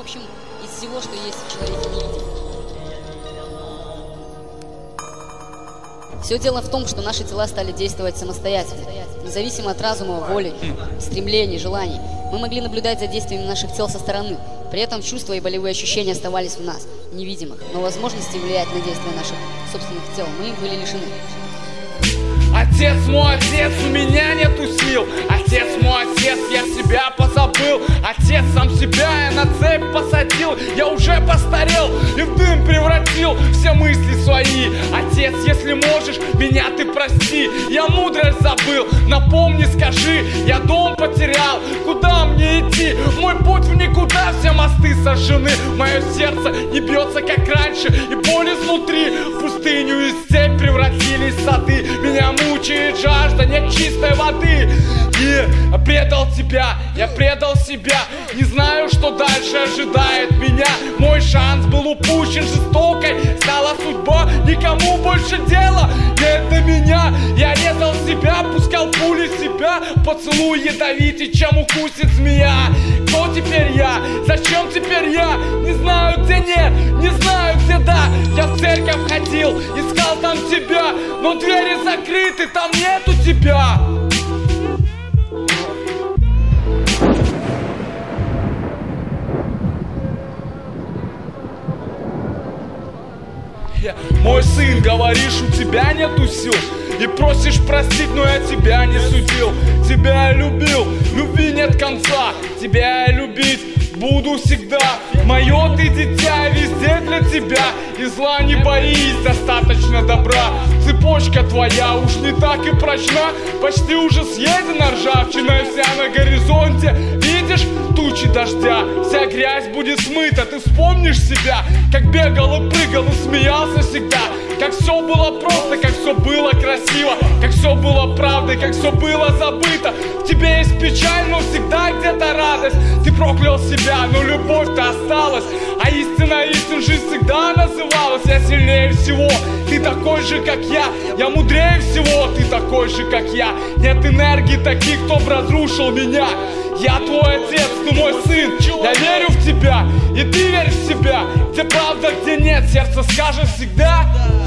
общем, из всего, что есть в человеке невидимом. Все дело в том, что наши тела стали действовать самостоятельно, независимо от разума, воли, стремлений, желаний. Мы могли наблюдать за действиями наших тел со стороны, при этом чувства и болевые ощущения оставались в нас, невидимых, но возможности влиять на действия наших собственных тел мы их были лишены. Отец мой, отец, у меня нету сил. Отец мой, отец, я себя позабыл. Отец, сам себя я на цепь посадил. Я уже постарел и в дым превратил все мысли свои. Отец, если можешь, меня ты прости. Я мудрость забыл, напомни, скажи. Я дом потерял, куда мне идти? Мой путь в никуда, все мосты сожжены. Мое сердце не бьется, как раньше, и боль изнутри. В пустыню и степь превратились сады. Меня мучает жажда, нет чистой воды. И предал тебя, я предал себя. Не знаю, что дальше ожидает меня. Мой шанс был упущен жестокой. Стала судьба, никому больше дела нет до меня. Я резал себя, пускал пули в себя. Поцелуй ядовитый, чем укусит змея. Кто теперь я? Зачем теперь я? Не знаю, где нет, не знаю, где да. Я в церковь ходил, искал там тебя, но двери закрыты, там нету тебя. Мой сын, говоришь, у тебя нету сил и просишь простить, но я тебя не судил. Тебя я любил, любви нет конца. Тебя я любить буду всегда. Мое ты дитя, везде для тебя. И зла не боись, достаточно добра. Цепочка твоя уж не так и прочна. Почти уже съедена ржавчина вся на горизонте. Видишь тучи дождя, вся грязь будет смыта. Ты вспомнишь себя, как бегал и прыгал и смеялся всегда. Как все было просто, как все было красиво. Как все было правдой, как все было забыто. В тебе есть печаль, но всегда где-то радость. Ты проклял себя, но любовь-то осталась. А истина истин жизнь всегда называлась. Я сильнее всего, ты такой же, как я мудрее всего, ты такой же, как я. Нет энергии таких, кто б разрушил меня. Я твой отец, ты мой сын. Я верю в тебя, и ты верь в себя. Где правда, где нет, сердце скажет всегда.